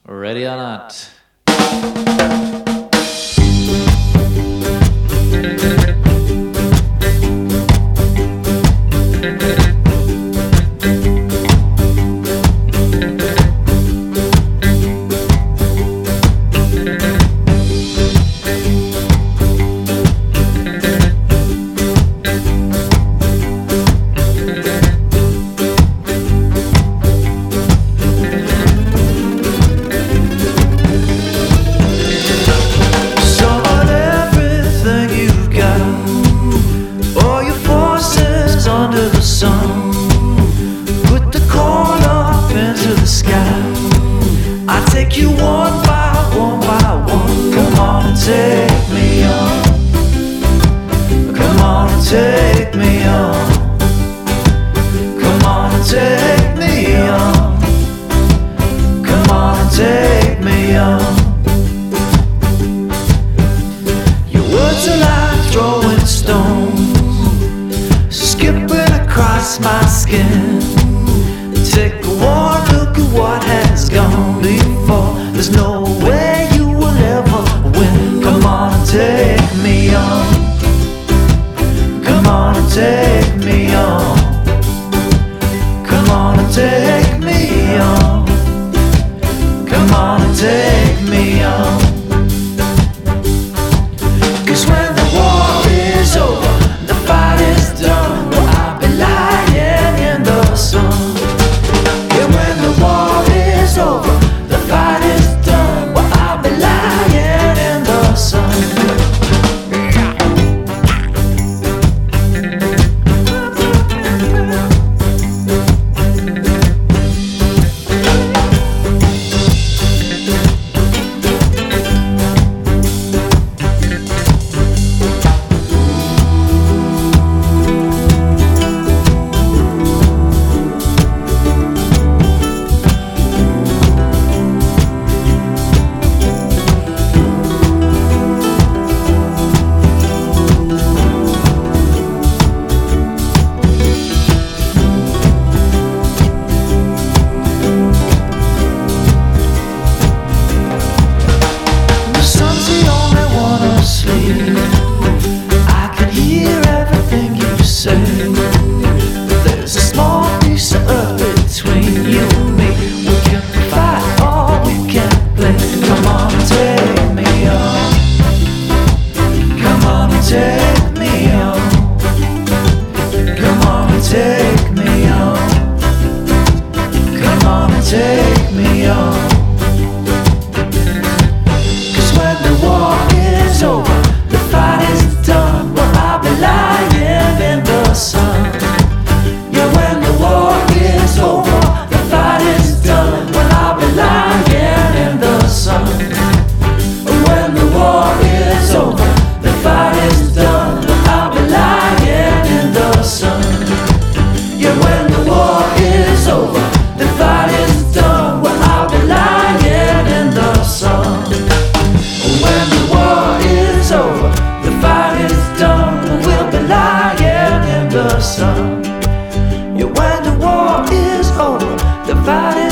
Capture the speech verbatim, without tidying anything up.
Ready or not. Under the sun, put the corn up into the sky. I take you one by one by one. Come on and take me on. Come on and take me on. Come on and take me on. Come on and take me on. Your words are like throwing stones, skipping across my skin. Take one look at what has gone before. There's no way you will ever win. Come on and take me on. Come on and take me on. Come on and take me on. Come on and take me on. 'Cause when the war is over, the fight is done, I'll be lying in the sun. And when the war is over, the fight is done, well, I'll be lying in the sun. I can hear everything you say. There's a small piece of earth between you and me. We can fight or we can play. Come on and take me on. Come on and take me on. Come on and take me on. Come on and take me on. 'Cause when the war is over, the fight is done, well, I'll be lying in the sun. Yeah, when the war is over, the fight is done, well, I'll be lying in the sun. When the war is over, the fight is done, well, I'll be lying in the sun. Yeah, when the war is over, the fight is done, well, I'll be lying in the sun. When the war is over, the fight is done, we'll be lying in the sun. Yeah, when the war is over, the fight